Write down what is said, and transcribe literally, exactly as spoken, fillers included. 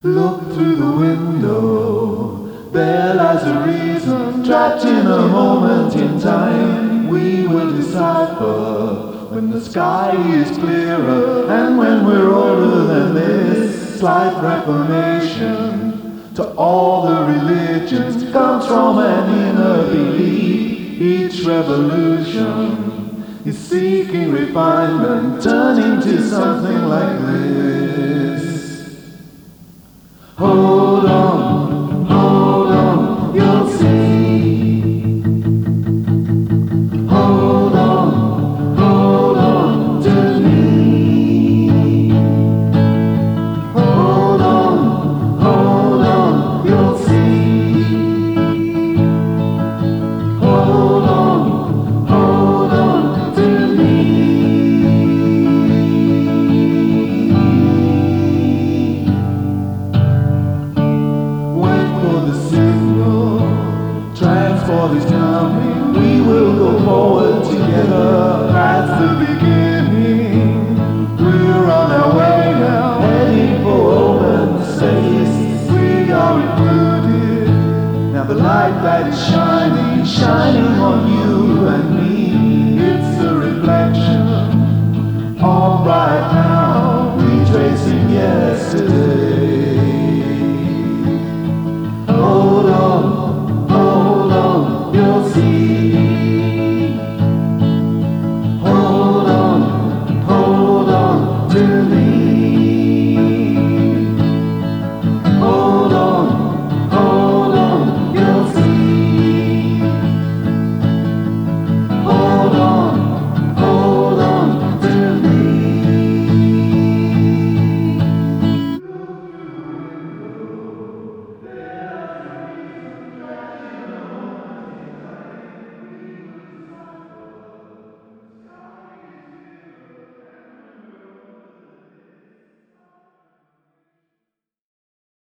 Look through the window, there lies a reason, trapped in a moment in time. We will decipher when the sky is clearer, and when we're older than this. Slight reformation to all the religions comes from an inner belief. Each revolution is seeking refinement, turning to something like this. Hold on, hold on, you'll see. Hold on, hold on to me. Hold on, hold on, you'll see. Hold on, hold on to me. The signal, transport is coming. We will go forward together. That's the beginning. We're on our way now, heading for open space. We are included. Now the light that is shining, shining on you.